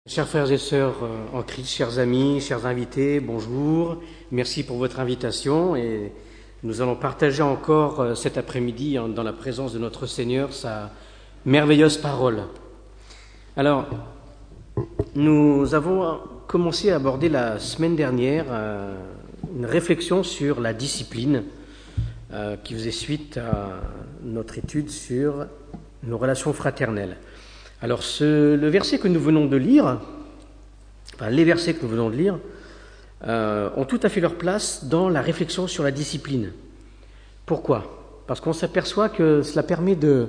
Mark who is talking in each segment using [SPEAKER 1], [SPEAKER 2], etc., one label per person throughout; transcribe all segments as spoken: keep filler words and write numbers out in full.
[SPEAKER 1] Chers frères et sœurs en Christ, chers amis, chers invités, bonjour. Merci pour votre invitation et nous allons partager encore cet après-midi dans la présence de notre Seigneur sa merveilleuse parole. Alors, nous avons commencé à aborder la semaine dernière une réflexion sur la discipline qui faisait suite à notre étude sur nos relations fraternelles. Alors, ce, le verset que nous venons de lire, enfin les versets que nous venons de lire, euh, ont tout à fait leur place dans la réflexion sur la discipline. Pourquoi ? Parce qu'on s'aperçoit que cela permet de,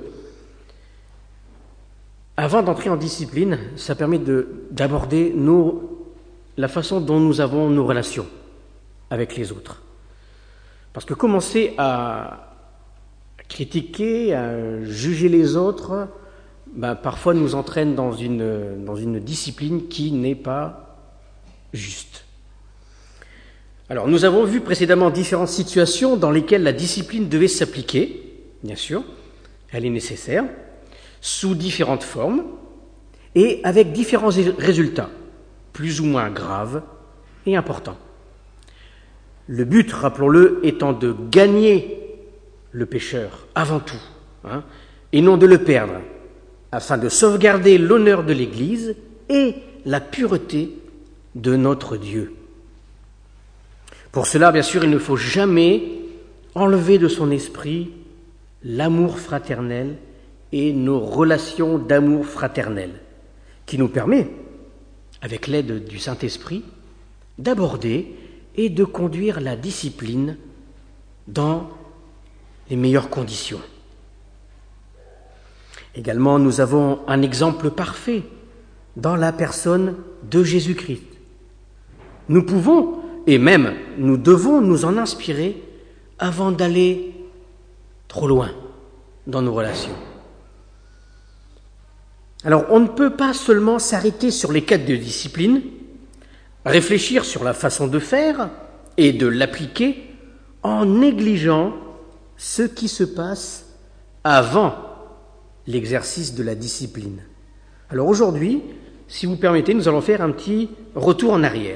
[SPEAKER 1] avant d'entrer en discipline, ça permet de, d'aborder nos, la façon dont nous avons nos relations avec les autres. Parce que commencer à critiquer, à juger les autres, Ben, parfois nous entraîne dans une, dans une discipline qui n'est pas juste. Alors, nous avons vu précédemment différentes situations dans lesquelles la discipline devait s'appliquer, bien sûr, elle est nécessaire, sous différentes formes et avec différents résultats, plus ou moins graves et importants. Le but, rappelons-le, étant de gagner le pécheur avant tout, hein, et non de le perdre, afin de sauvegarder l'honneur de l'Église et la pureté de notre Dieu. Pour cela, bien sûr, il ne faut jamais enlever de son esprit l'amour fraternel et nos relations d'amour fraternel, qui nous permet, avec l'aide du Saint-Esprit, d'aborder et de conduire la discipline dans les meilleures conditions. Également, nous avons un exemple parfait dans la personne de Jésus-Christ. Nous pouvons, et même nous devons nous en inspirer avant d'aller trop loin dans nos relations. Alors, on ne peut pas seulement s'arrêter sur les cadres de discipline, réfléchir sur la façon de faire et de l'appliquer en négligeant ce qui se passe avant l'exercice de la discipline. Alors aujourd'hui, si vous permettez, nous allons faire un petit retour en arrière.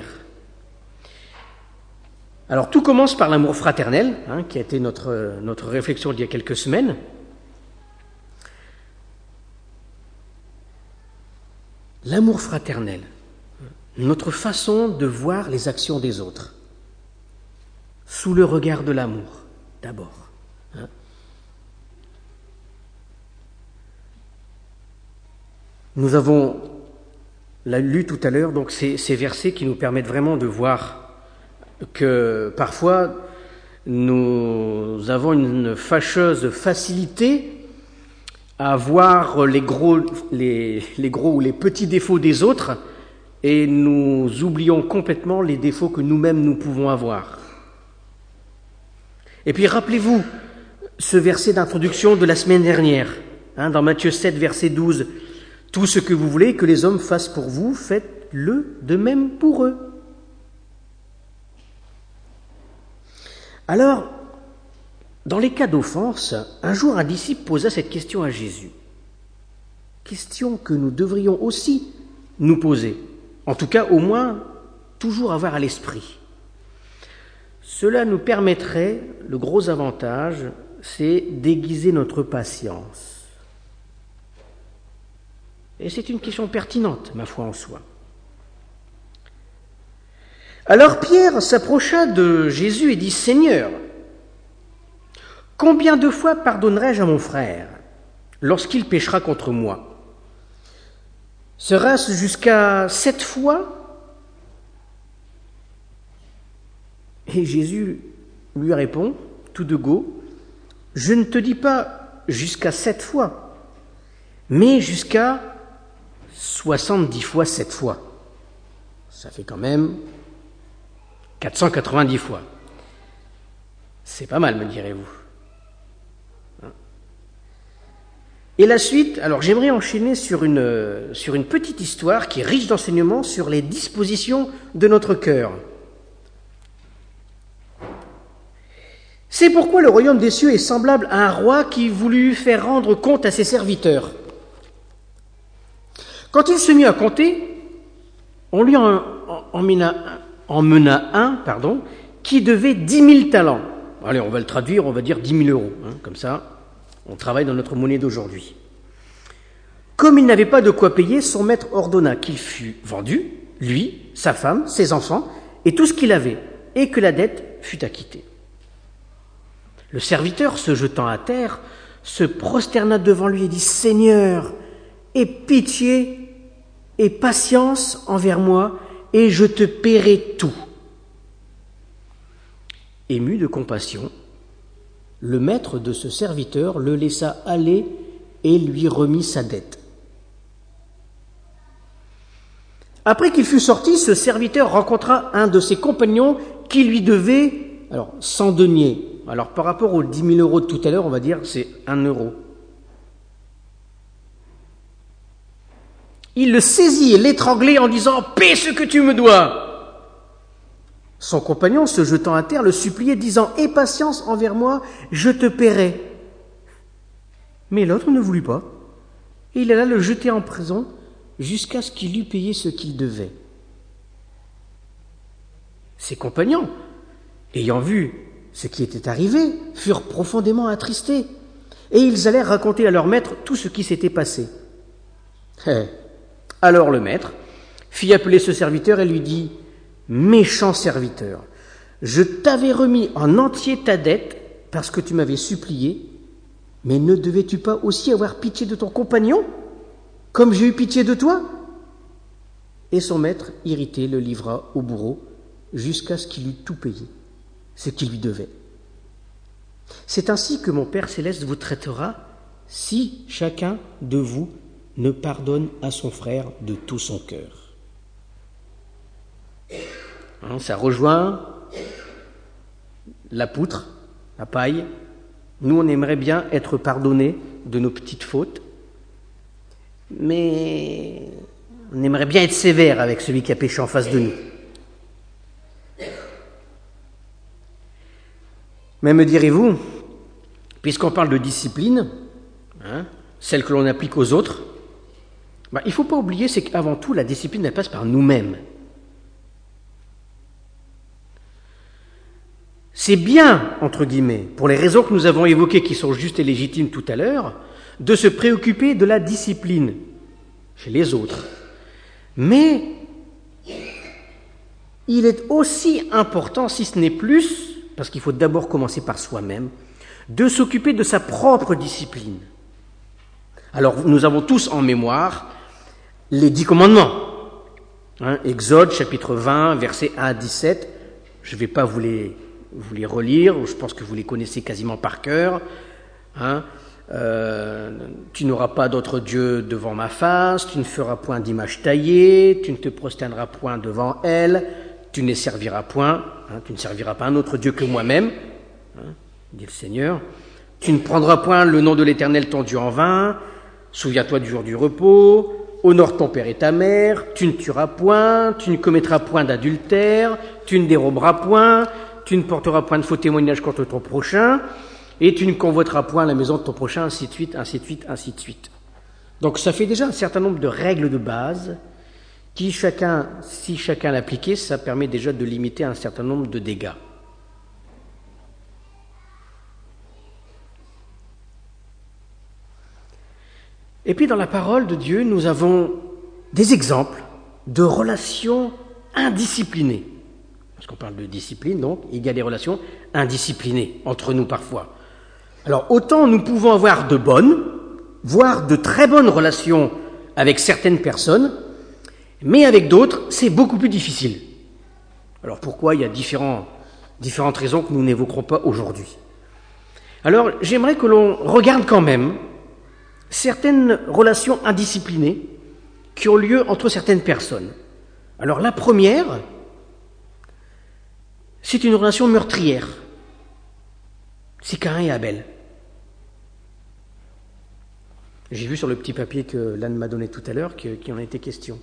[SPEAKER 1] Alors tout commence par l'amour fraternel, hein, qui a été notre, notre réflexion il y a quelques semaines. L'amour fraternel, notre façon de voir les actions des autres, sous le regard de l'amour, d'abord. Hein. Nous avons lu tout à l'heure donc ces, ces versets qui nous permettent vraiment de voir que parfois nous avons une fâcheuse facilité à voir les gros, les, les gros ou les petits défauts des autres et nous oublions complètement les défauts que nous-mêmes nous pouvons avoir. Et puis rappelez-vous ce verset d'introduction de la semaine dernière, hein, dans Matthieu sept, verset douze. Tout ce que vous voulez que les hommes fassent pour vous, faites-le de même pour eux. Alors, dans les cas d'offense, un jour un disciple posa cette question à Jésus. Question que nous devrions aussi nous poser. En tout cas, au moins, toujours avoir à l'esprit. Cela nous permettrait, le gros avantage, c'est d'aiguiser notre patience. Et c'est une question pertinente, ma foi en soi. Alors Pierre s'approcha de Jésus et dit « Seigneur, combien de fois pardonnerai-je à mon frère lorsqu'il péchera contre moi? Sera-ce jusqu'à sept fois ?» Et Jésus lui répond, tout de go, « Je ne te dis pas jusqu'à sept fois, mais jusqu'à soixante-dix fois sept fois. Ça fait quand même quatre cent quatre-vingt-dix fois. C'est pas mal, me direz-vous. Et la suite, alors j'aimerais enchaîner sur une, sur une petite histoire qui est riche d'enseignements sur les dispositions de notre cœur. C'est pourquoi le royaume des cieux est semblable à un roi qui voulut faire rendre compte à ses serviteurs. Quand il se mit à compter, on lui en, en, mena, en mena un pardon, qui devait dix mille talents. Allez, on va le traduire, on va dire dix mille euros. Hein, comme ça, on travaille dans notre monnaie d'aujourd'hui. Comme il n'avait pas de quoi payer, son maître ordonna qu'il fût vendu, lui, sa femme, ses enfants, et tout ce qu'il avait, et que la dette fût acquittée. Le serviteur, se jetant à terre, se prosterna devant lui et dit « Seigneur, aie pitié et patience envers moi, et je te paierai tout. » Ému de compassion, le maître de ce serviteur le laissa aller et lui remit sa dette. Après qu'il fut sorti, ce serviteur rencontra un de ses compagnons qui lui devait alors cent deniers. Alors par rapport aux dix mille euros de tout à l'heure, on va dire c'est un euro. Il le saisit et l'étranglait en disant « Paie ce que tu me dois !» Son compagnon, se jetant à terre, le suppliait, disant « Aie patience envers moi, je te paierai. » Mais l'autre ne voulut pas, et il alla le jeter en prison jusqu'à ce qu'il eût payé ce qu'il devait. Ses compagnons, ayant vu ce qui était arrivé, furent profondément attristés, et ils allèrent raconter à leur maître tout ce qui s'était passé. Alors le maître fit appeler ce serviteur et lui dit « Méchant serviteur, je t'avais remis en entier ta dette parce que tu m'avais supplié, mais ne devais-tu pas aussi avoir pitié de ton compagnon, comme j'ai eu pitié de toi ?» Et son maître, irrité, le livra au bourreau jusqu'à ce qu'il eût tout payé, ce qu'il lui devait. C'est ainsi que mon Père céleste vous traitera si chacun de vous ne pardonne à son frère de tout son cœur. Hein, ça rejoint la poutre, la paille. Nous, on aimerait bien être pardonnés de nos petites fautes, mais on aimerait bien être sévère avec celui qui a péché en face de nous. Mais me direz-vous, puisqu'on parle de discipline, hein, celle que l'on applique aux autres, bah, il ne faut pas oublier, c'est qu'avant tout, la discipline, elle passe par nous-mêmes. C'est bien, entre guillemets, pour les raisons que nous avons évoquées, qui sont justes et légitimes tout à l'heure, de se préoccuper de la discipline chez les autres. Mais il est aussi important, si ce n'est plus, parce qu'il faut d'abord commencer par soi-même, de s'occuper de sa propre discipline. Alors, nous avons tous en mémoire les dix commandements. Hein, Exode, chapitre vingt, versets un à dix-sept. Je ne vais pas vous les, vous les relire, je pense que vous les connaissez quasiment par cœur. Hein, euh, tu n'auras pas d'autre Dieu devant ma face, tu ne feras point d'image taillée, tu ne te prosterneras point devant elle, tu ne les serviras point, hein, tu ne serviras pas un autre Dieu que moi-même, hein, dit le Seigneur. Tu ne prendras point le nom de l'Éternel ton Dieu en vain, souviens-toi du jour du repos, honore ton père et ta mère, tu ne tueras point, tu ne commettras point d'adultère, tu ne déroberas point, tu ne porteras point de faux témoignages contre ton prochain, et tu ne convoiteras point la maison de ton prochain, ainsi de suite, ainsi de suite, ainsi de suite. Donc ça fait déjà un certain nombre de règles de base qui, chacun, si chacun l'appliquait, ça permet déjà de limiter un certain nombre de dégâts. Et puis dans la parole de Dieu, nous avons des exemples de relations indisciplinées. Parce qu'on parle de discipline, donc, il y a des relations indisciplinées entre nous parfois. Alors autant nous pouvons avoir de bonnes, voire de très bonnes relations avec certaines personnes, mais avec d'autres, c'est beaucoup plus difficile. Alors pourquoi? Il y a différents, différentes raisons que nous n'évoquerons pas aujourd'hui. Alors j'aimerais que l'on regarde quand même certaines relations indisciplinées qui ont lieu entre certaines personnes. Alors la première, c'est une relation meurtrière. C'est Caïn et Abel. J'ai vu sur le petit papier que l'Anne m'a donné tout à l'heure qu'il en a été question.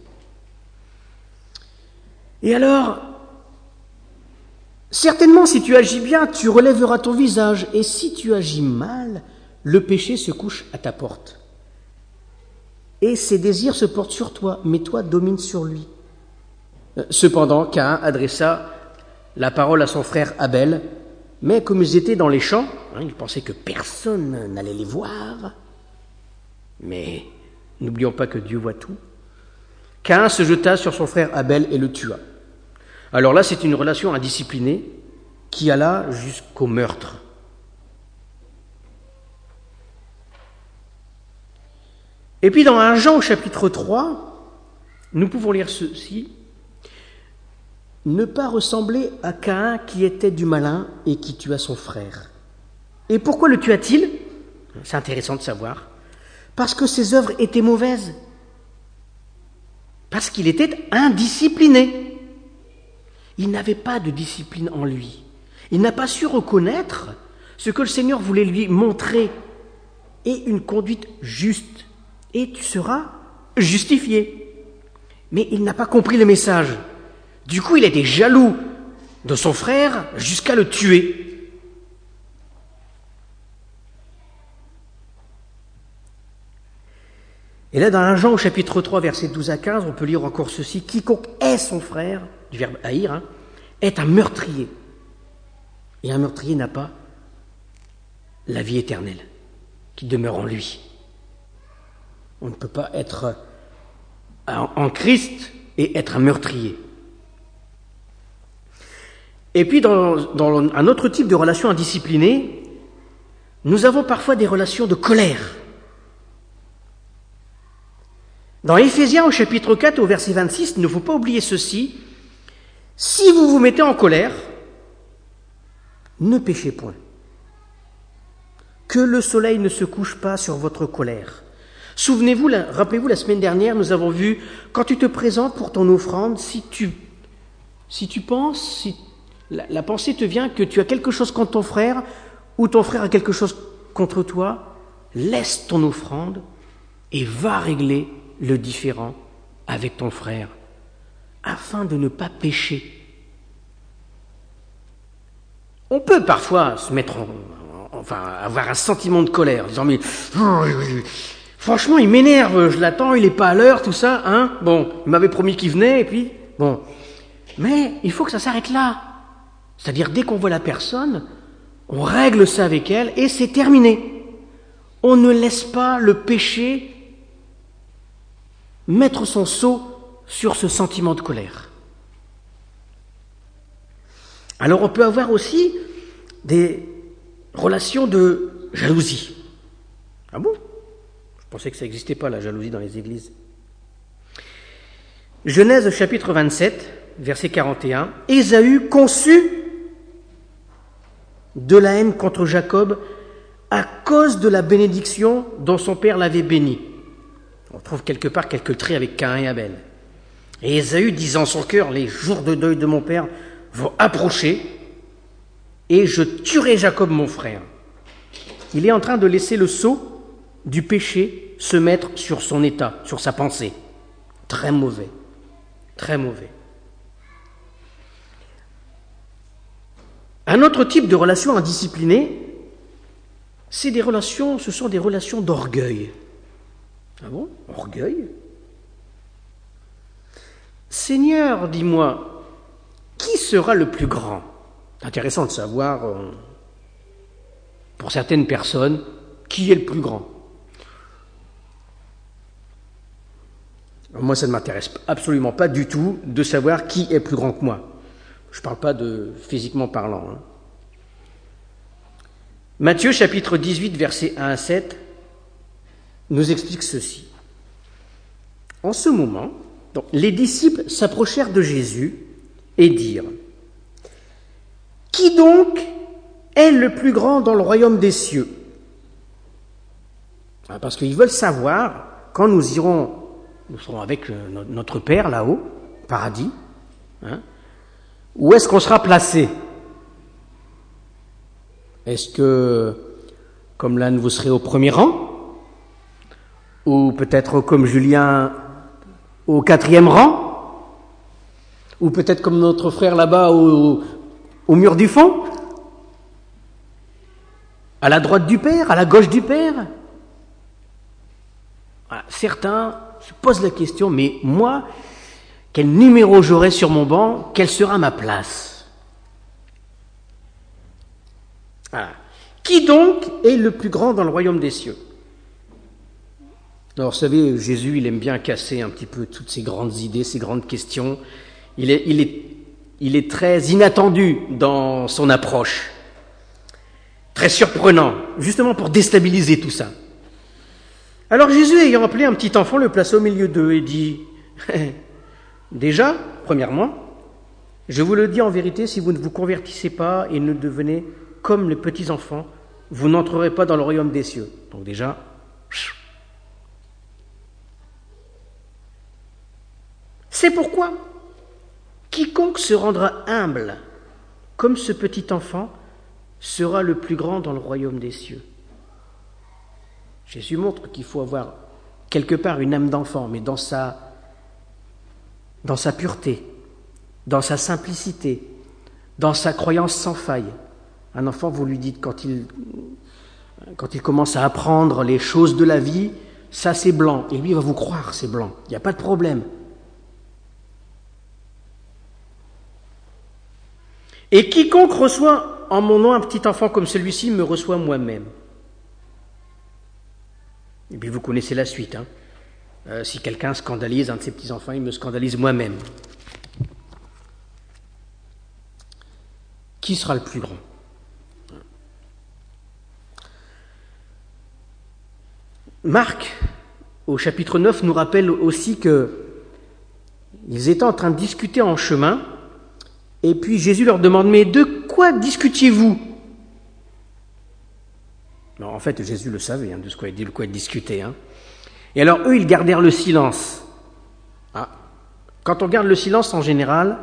[SPEAKER 1] Et alors, certainement si tu agis bien, tu relèveras ton visage, et si tu agis mal, le péché se couche à ta porte. Et ses désirs se portent sur toi, mais toi domines sur lui. Cependant, Caïn adressa la parole à son frère Abel, mais comme ils étaient dans les champs, hein, ils pensaient que personne n'allait les voir. Mais n'oublions pas que Dieu voit tout. Caïn se jeta sur son frère Abel et le tua. Alors là, c'est une relation indisciplinée qui alla jusqu'au meurtre. Et puis dans un Jean au chapitre trois, nous pouvons lire ceci. Ne pas ressembler à Caïn qui était du malin et qui tua son frère. Et pourquoi le tua-t-il ? C'est intéressant de savoir. Parce que ses œuvres étaient mauvaises. Parce qu'il était indiscipliné. Il n'avait pas de discipline en lui. Il n'a pas su reconnaître ce que le Seigneur voulait lui montrer et une conduite juste. Et tu seras justifié. Mais il n'a pas compris le message. Du coup, il était jaloux de son frère jusqu'à le tuer. Et là, dans un Jean au chapitre trois, versets douze à quinze, on peut lire encore ceci. Quiconque hait son frère, du verbe haïr, hein, est un meurtrier. Et un meurtrier n'a pas la vie éternelle qui demeure en lui. On ne peut pas être en Christ et être un meurtrier. Et puis, dans, dans un autre type de relation indisciplinée, nous avons parfois des relations de colère. Dans Éphésiens, au chapitre quatre, au verset vingt-six, il ne faut pas oublier ceci. Si vous vous mettez en colère, ne péchez point. Que le soleil ne se couche pas sur votre colère. Souvenez-vous, rappelez-vous, la semaine dernière, nous avons vu, quand tu te présentes pour ton offrande, si tu, si tu penses, si la, la pensée te vient que tu as quelque chose contre ton frère, ou ton frère a quelque chose contre toi, laisse ton offrande et va régler le différend avec ton frère, afin de ne pas pécher. On peut parfois se mettre en, en, enfin, avoir un sentiment de colère, en disant, mais franchement, il m'énerve, je l'attends, il n'est pas à l'heure, tout ça, hein. Bon, il m'avait promis qu'il venait, et puis, bon. Mais il faut que ça s'arrête là. C'est-à-dire, dès qu'on voit la personne, on règle ça avec elle, et c'est terminé. On ne laisse pas le péché mettre son sceau sur ce sentiment de colère. Alors, on peut avoir aussi des relations de jalousie. Ah bon ? Je pensais que ça n'existait pas, la jalousie dans les églises. Genèse chapitre vingt-sept, verset quarante et un. Ésaü conçut de la haine contre Jacob à cause de la bénédiction dont son père l'avait béni. On trouve quelque part quelques traits avec Caïn et Abel. Et Ésaü disant en son cœur, les jours de deuil de mon père vont approcher et je tuerai Jacob mon frère. Il est en train de laisser le sceau du péché se mettre sur son état, sur sa pensée. Très mauvais, très mauvais. Un autre type de relation indisciplinée, c'est des relations, ce sont des relations d'orgueil. Ah bon ? Orgueil ? Seigneur, dis-moi, qui sera le plus grand ? C'est intéressant de savoir, euh, pour certaines personnes, qui est le plus grand. Moi, ça ne m'intéresse absolument pas du tout de savoir qui est plus grand que moi. Je ne parle pas de physiquement parlant. Hein. Matthieu, chapitre dix-huit, versets un à sept, nous explique ceci. En ce moment, donc, les disciples s'approchèrent de Jésus et dirent « Qui donc est le plus grand dans le royaume des cieux ?» Parce qu'ils veulent savoir, quand nous irons, nous serons avec notre Père là-haut, paradis, hein, où est-ce qu'on sera placé ? Est-ce que, comme l'un, vous serez au premier rang ? Ou peut-être comme Julien au quatrième rang, ou peut-être comme notre frère là-bas au, au mur du fond, à la droite du Père, à la gauche du Père. Voilà. Certains se posent la question, mais moi, quel numéro j'aurai sur mon banc, quelle sera ma place. Voilà. Qui donc est le plus grand dans le royaume des cieux? Alors, vous savez, Jésus, il aime bien casser un petit peu toutes ces grandes idées, ces grandes questions. Il est, il est, il est très inattendu dans son approche, très surprenant, justement pour déstabiliser tout ça. Alors Jésus, ayant appelé un petit enfant, le plaça au milieu d'eux et dit « Déjà, premièrement, je vous le dis en vérité, si vous ne vous convertissez pas et ne devenez comme les petits enfants, vous n'entrerez pas dans le royaume des cieux. » Donc déjà, c'est pourquoi quiconque se rendra humble comme ce petit enfant sera le plus grand dans le royaume des cieux. Jésus montre qu'il faut avoir quelque part une âme d'enfant, mais dans sa, dans sa pureté, dans sa simplicité, dans sa croyance sans faille. Un enfant, vous lui dites, quand il, quand il commence à apprendre les choses de la vie, ça c'est blanc, et lui il va vous croire, c'est blanc, il n'y a pas de problème. Et quiconque reçoit en mon nom un petit enfant comme celui-ci me reçoit moi-même. Et puis vous connaissez la suite. Hein. Euh, si quelqu'un scandalise un de ses petits-enfants, il me scandalise moi-même. Qui sera le plus grand? Marc, au chapitre neuf, nous rappelle aussi qu'ils étaient en train de discuter en chemin, et puis Jésus leur demande « Mais de quoi discutiez-vous » Non, en fait, Jésus le savait, hein, de ce quoi il dit, de quoi il discutait. Hein. Et alors, eux, ils gardèrent le silence. Ah. Quand on garde le silence, en général,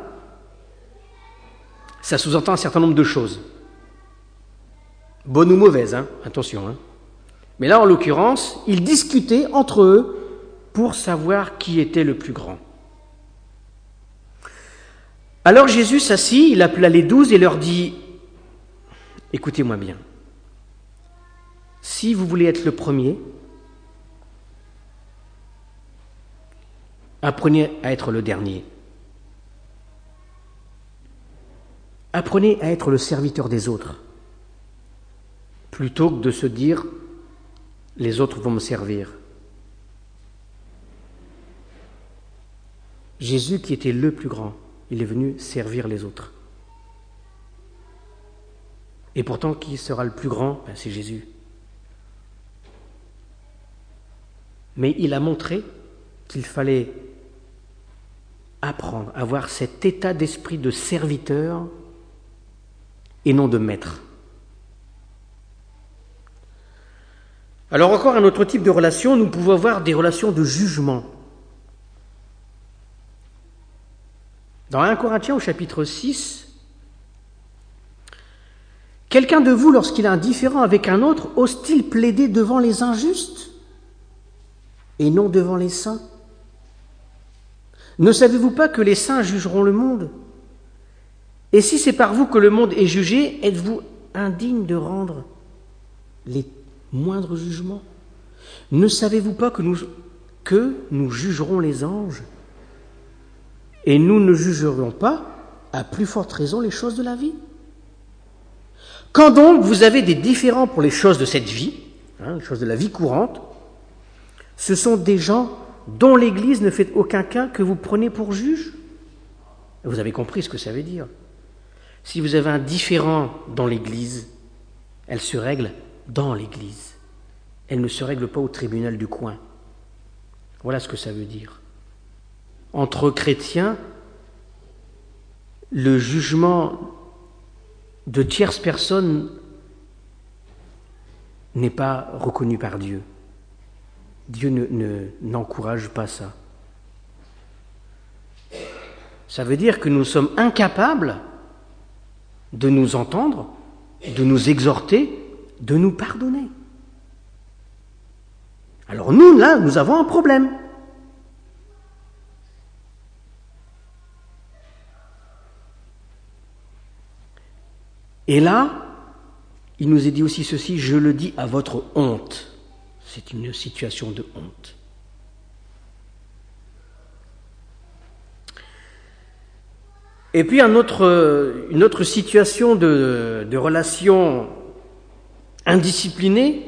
[SPEAKER 1] ça sous-entend un certain nombre de choses. Bonnes ou mauvaises, hein, attention. Hein. Mais là, en l'occurrence, ils discutaient entre eux pour savoir qui était le plus grand. Alors Jésus s'assit, il appela les douze et leur dit « Écoutez-moi bien. Si vous voulez être le premier, apprenez à être le dernier. Apprenez à être le serviteur des autres, plutôt que de se dire « les autres vont me servir ». Jésus, qui était le plus grand, il est venu servir les autres. Et pourtant, qui sera le plus grand? Ben, c'est Jésus. Mais il a montré qu'il fallait apprendre, avoir cet état d'esprit de serviteur et non de maître. Alors encore un autre type de relation, nous pouvons avoir des relations de jugement. Dans premier Corinthiens au chapitre six, quelqu'un de vous, lorsqu'il est indifférent avec un autre, ose-t-il plaider devant les injustes et non devant les saints? Ne savez-vous pas que les saints jugeront le monde? Et si c'est par vous que le monde est jugé, êtes-vous indigne de rendre les moindres jugements? Ne savez-vous pas que nous, que nous jugerons les anges? Et nous ne jugerions pas, à plus forte raison, les choses de la vie. Quand donc vous avez des différends pour les choses de cette vie, hein, les choses de la vie courante, ce sont des gens dont l'Église ne fait aucun cas que vous prenez pour juge. Vous avez compris ce que ça veut dire. Si vous avez un différend dans l'Église, elle se règle dans l'Église. Elle ne se règle pas au tribunal du coin. Voilà ce que ça veut dire. Entre chrétiens, le jugement de tierces personnes n'est pas reconnu par Dieu. Dieu ne, ne, n'encourage pas ça. Ça veut dire que nous sommes incapables de nous entendre, de nous exhorter, de nous pardonner. Alors nous, là, nous avons un problème. Et là, il nous est dit aussi ceci, je le dis à votre honte. C'est une situation de honte. Et puis un autre, une autre situation de, de relation indisciplinée,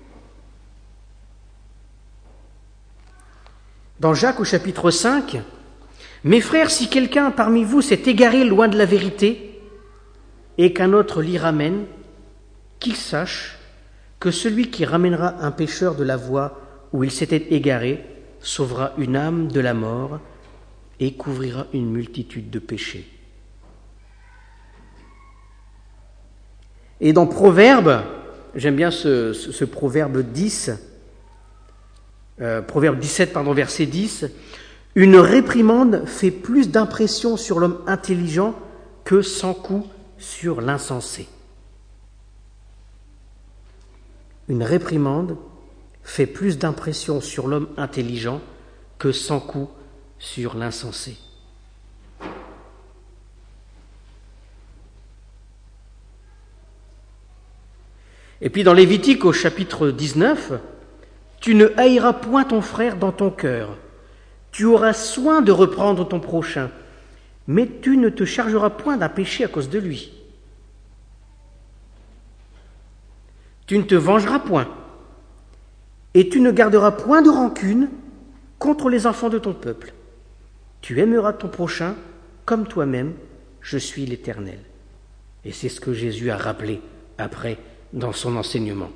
[SPEAKER 1] dans Jacques au chapitre cinq, « Mes frères, si quelqu'un parmi vous s'est égaré loin de la vérité et qu'un autre l'y ramène, qu'il sache que celui qui ramènera un pécheur de la voie où il s'était égaré sauvera une âme de la mort et couvrira une multitude de péchés. » Et dans Proverbe, j'aime bien ce, ce, ce Proverbe dix, euh, Proverbe dix-sept, pardon, verset dix, « Une réprimande fait plus d'impression sur l'homme intelligent que cent coups sur l'insensé. » Une réprimande fait plus d'impression sur l'homme intelligent que cent coups sur l'insensé. Et puis dans Lévitique au chapitre dix-neuf, « Tu ne haïras point ton frère dans ton cœur, tu auras soin de reprendre ton prochain, mais tu ne te chargeras point d'un péché à cause de lui. Tu ne te vengeras point, et tu ne garderas point de rancune contre les enfants de ton peuple. Tu aimeras ton prochain comme toi-même, je suis l'Éternel. » Et c'est ce que Jésus a rappelé après dans son enseignement.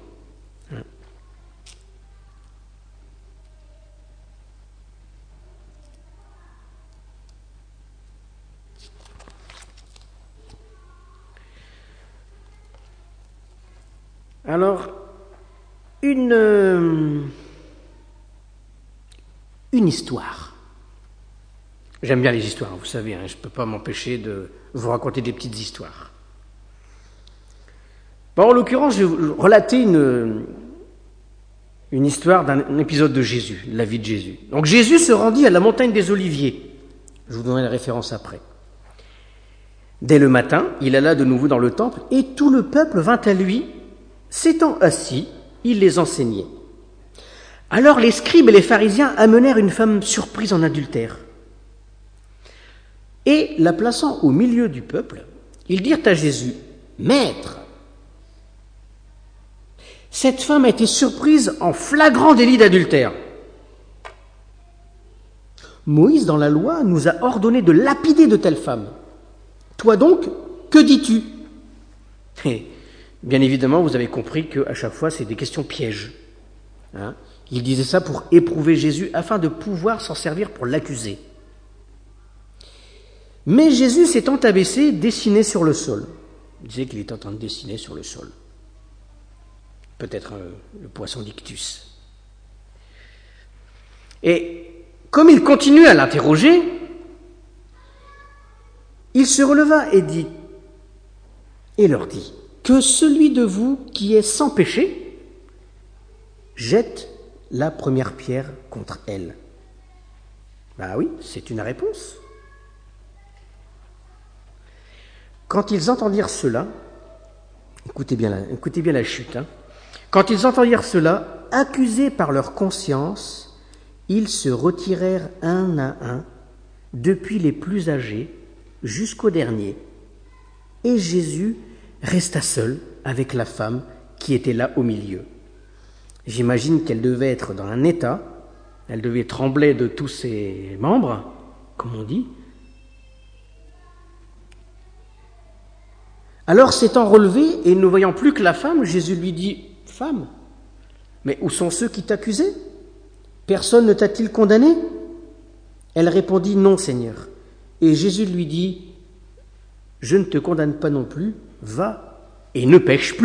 [SPEAKER 1] Alors, une, euh, une histoire. J'aime bien les histoires, vous savez, hein, je ne peux pas m'empêcher de vous raconter des petites histoires. Bon, en l'occurrence, je vais relater une, une histoire d'un épisode de Jésus, la vie de Jésus. Donc Jésus se rendit à la montagne des Oliviers. Je vous donnerai la référence après. Dès le matin, il alla de nouveau dans le temple et tout le peuple vint à lui. S'étant assis, il les enseignait. Alors les scribes et les pharisiens amenèrent une femme surprise en adultère. Et la plaçant au milieu du peuple, ils dirent à Jésus, « Maître, cette femme a été surprise en flagrant délit d'adultère. Moïse, dans la loi, nous a ordonné de lapider de telles femmes. Toi donc, que dis-tu » Et bien évidemment, vous avez compris qu'à chaque fois, c'est des questions pièges. Hein ? Il disait ça pour éprouver Jésus, afin de pouvoir s'en servir pour l'accuser. Mais Jésus, s'étant abaissé, dessinait sur le sol. Il disait qu'il était en train de dessiner sur le sol. Peut-être euh, le poisson d'ictus. Et comme il continue à l'interroger, il se releva et dit, et leur dit, que celui de vous qui est sans péché jette la première pierre contre elle. Ben oui, c'est une réponse. Quand ils entendirent cela, écoutez bien la, écoutez bien la chute, hein, quand ils entendirent cela, accusés par leur conscience, ils se retirèrent un à un, depuis les plus âgés jusqu'au dernier. Et Jésus resta seul avec la femme qui était là au milieu. J'imagine qu'elle devait être dans un état, elle devait trembler de tous ses membres, comme on dit. Alors s'étant relevé et ne voyant plus que la femme, Jésus lui dit, « Femme, mais où sont ceux qui t'accusaient ? Personne ne t'a-t-il condamné ?» Elle répondit, « Non, Seigneur. » Et Jésus lui dit, « Je ne te condamne pas non plus, va et ne pêche plus. »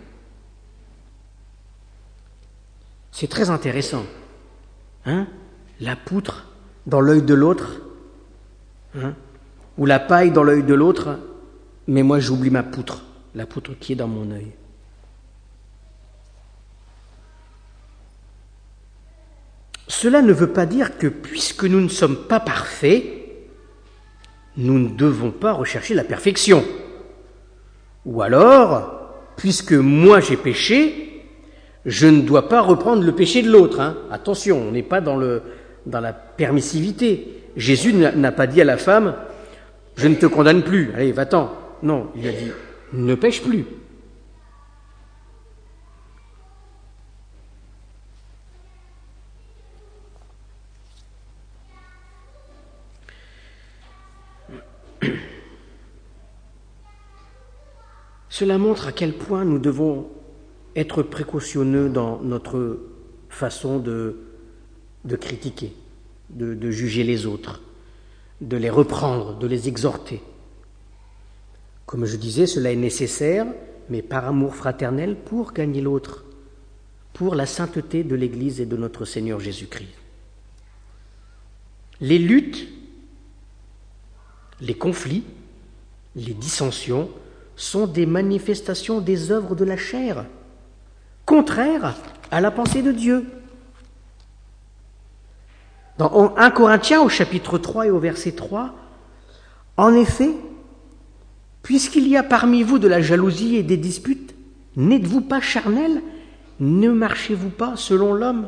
[SPEAKER 1] C'est très intéressant. Hein ? La poutre dans l'œil de l'autre, hein ? Ou la paille dans l'œil de l'autre, mais moi j'oublie ma poutre, la poutre qui est dans mon œil. Cela ne veut pas dire que puisque nous ne sommes pas parfaits, nous ne devons pas rechercher la perfection. Ou alors, puisque moi j'ai péché, je ne dois pas reprendre le péché de l'autre. Hein. Attention, on n'est pas dans, le, dans la permissivité. Jésus n'a pas dit à la femme, je ne te condamne plus, allez, va-t'en. Non, il a dit, ne pêche plus. Cela montre à quel point nous devons être précautionneux dans notre façon de, de critiquer, de, de juger les autres, de les reprendre, de les exhorter. Comme je disais, cela est nécessaire, mais par amour fraternel pour gagner l'autre, pour la sainteté de l'Église et de notre Seigneur Jésus-Christ. Les luttes, les conflits, les dissensions sont des manifestations des œuvres de la chair, contraires à la pensée de Dieu. Dans premier Corinthiens, au chapitre trois et au verset trois, en effet, puisqu'il y a parmi vous de la jalousie et des disputes, n'êtes-vous pas charnels? Ne marchez-vous pas selon l'homme?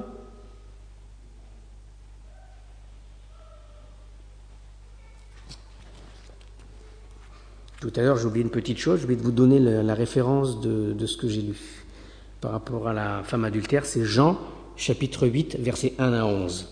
[SPEAKER 1] Tout à l'heure, j'ai oublié une petite chose, je vais vous donner la, la référence de, de ce que j'ai lu par rapport à la femme adultère. C'est Jean, chapitre huit, versets un à onze.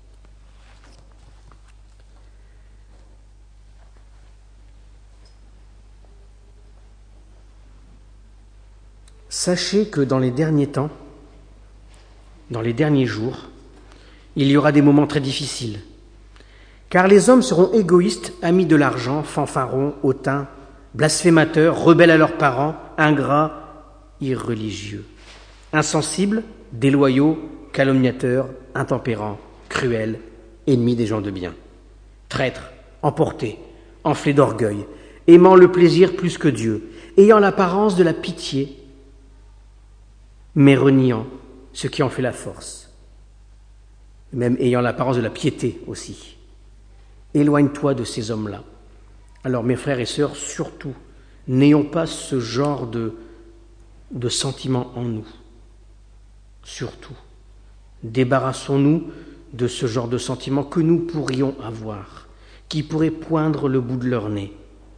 [SPEAKER 1] Sachez que dans les derniers temps, dans les derniers jours, il y aura des moments très difficiles, car les hommes seront égoïstes, amis de l'argent, fanfarons, hautains, blasphémateurs, rebelles à leurs parents, ingrats, irreligieux, insensibles, déloyaux, calomniateurs, intempérants, cruels, ennemis des gens de bien, traîtres, emportés, enflés d'orgueil, aimant le plaisir plus que Dieu, ayant l'apparence de la pitié, mais reniant ce qui en fait la force, même ayant l'apparence de la piété aussi. Éloigne-toi de ces hommes-là. Alors, mes frères et sœurs, surtout, n'ayons pas ce genre de, de sentiments en nous. Surtout. Débarrassons-nous de ce genre de sentiments que nous pourrions avoir, qui pourraient poindre le bout de leur nez.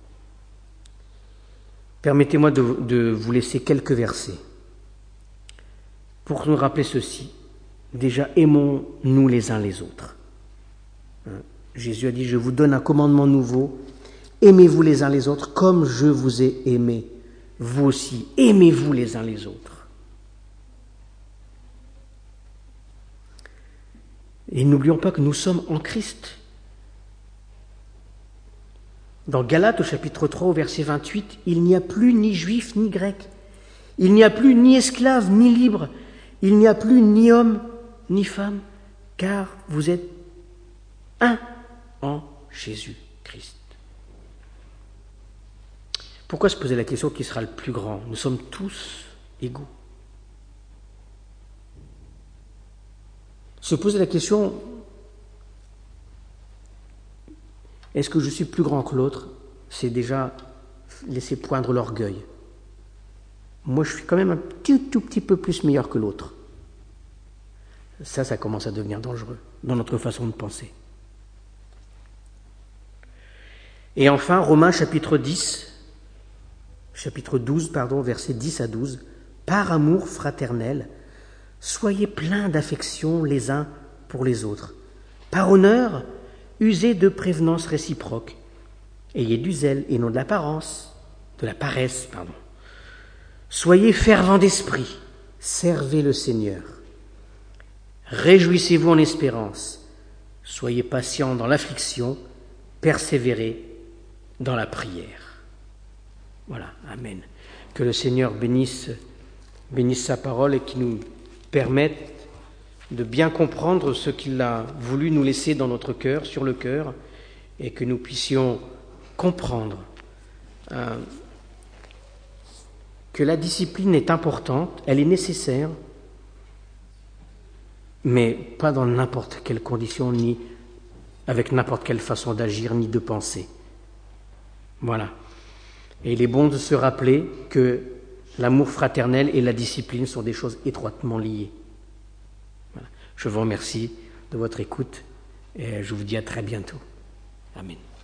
[SPEAKER 1] Permettez-moi de, de vous laisser quelques versets pour nous rappeler ceci. Déjà, aimons-nous les uns les autres. Jésus a dit, je vous donne un commandement nouveau, aimez-vous les uns les autres comme je vous ai aimé. Vous aussi, aimez-vous les uns les autres. Et n'oublions pas que nous sommes en Christ. Dans Galates, au chapitre trois, au verset vingt-huit, il n'y a plus ni juif ni grec, il n'y a plus ni esclave ni libre, il n'y a plus ni homme ni femme, car vous êtes un en Jésus-Christ. Pourquoi se poser la question qui sera le plus grand? Nous sommes tous égaux. Se poser la question, est-ce que je suis plus grand que l'autre? C'est déjà laisser poindre l'orgueil. Moi, je suis quand même un tout, tout petit peu plus meilleur que l'autre. Ça, ça commence à devenir dangereux dans notre façon de penser. Et enfin, Romains chapitre dix, chapitre douze, pardon, versets dix à douze. Par amour fraternel, soyez pleins d'affection les uns pour les autres. Par honneur, usez de prévenance réciproque. Ayez du zèle et non de l'apparence, de la paresse, pardon. Soyez fervents d'esprit, servez le Seigneur. Réjouissez-vous en espérance, soyez patients dans l'affliction, persévérez dans la prière. Voilà, amen. Que le Seigneur bénisse, bénisse sa parole et qu'il nous permette de bien comprendre ce qu'il a voulu nous laisser dans notre cœur, sur le cœur, et que nous puissions comprendre euh, que la discipline est importante, elle est nécessaire, mais pas dans n'importe quelle condition, ni avec n'importe quelle façon d'agir, ni de penser. Voilà. Et il est bon de se rappeler que l'amour fraternel et la discipline sont des choses étroitement liées. Voilà. Je vous remercie de votre écoute et je vous dis à très bientôt. Amen.